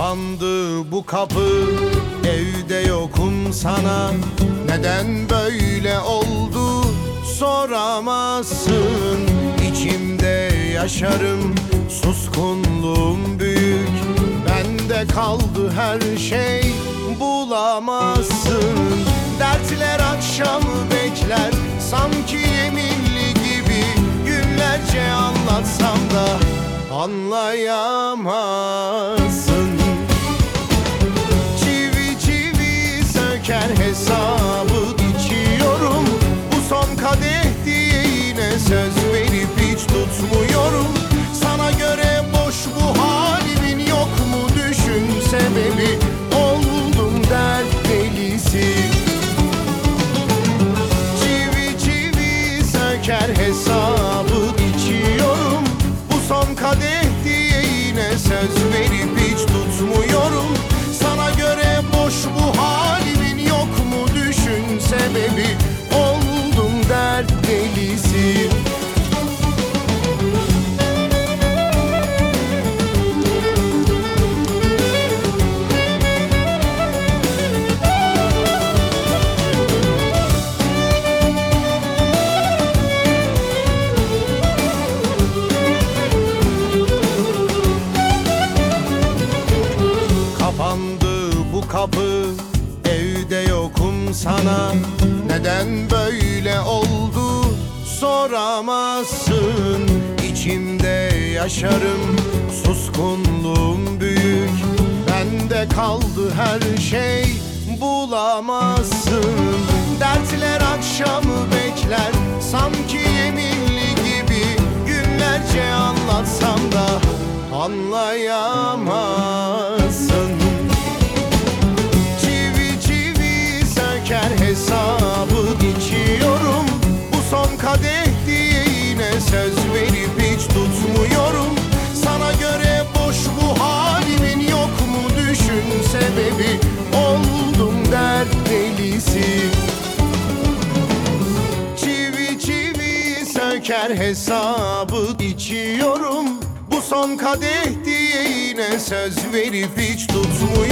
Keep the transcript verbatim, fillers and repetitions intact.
Kapandı bu kapı, evde yokum sana. Neden böyle oldu soramazsın. İçimde yaşarım, suskunluğum büyük. Bende kaldı her şey, bulamazsın. Dertler akşamı bekler, sanki yeminli gibi. Günlerce anlatsam da anlayamazsın. Çivi çivi söker hesabı içiyorum. Bu son kadeh diye yine söz verip hiç tutmuyorum. Sana göre boş bu halimin, yok mu düşün sebebi. Oldum dert delisi. Çivi çivi söker hesabı içiyorum. Bu son kadeh diye yine söz verip hiç tutmuyorum. Sana göre boş bu halimin, yok mu düşün sebebi. Oldum dert delisi. Kapandı bu kapı, evde yokum sana. Neden böyle oldu soramazsın. İçimde yaşarım, suskunluğum büyük. Bende kaldı her şey, bulamazsın. Dertler akşamı bekler, sanki yeminli gibi. Günlerce anlatsam da anlayamazsın. Çivi çivi söker hesabı içiyorum. Bu son kadeh diye yine söz verip hiç tutmuyorum. Sana göre boş bu halimin, yok mu düşün sebebi. Oldum dert delisi. Çivi çivi söker hesabı içiyorum. Bu son kadeh diye yine söz verip hiç tutmuyorum.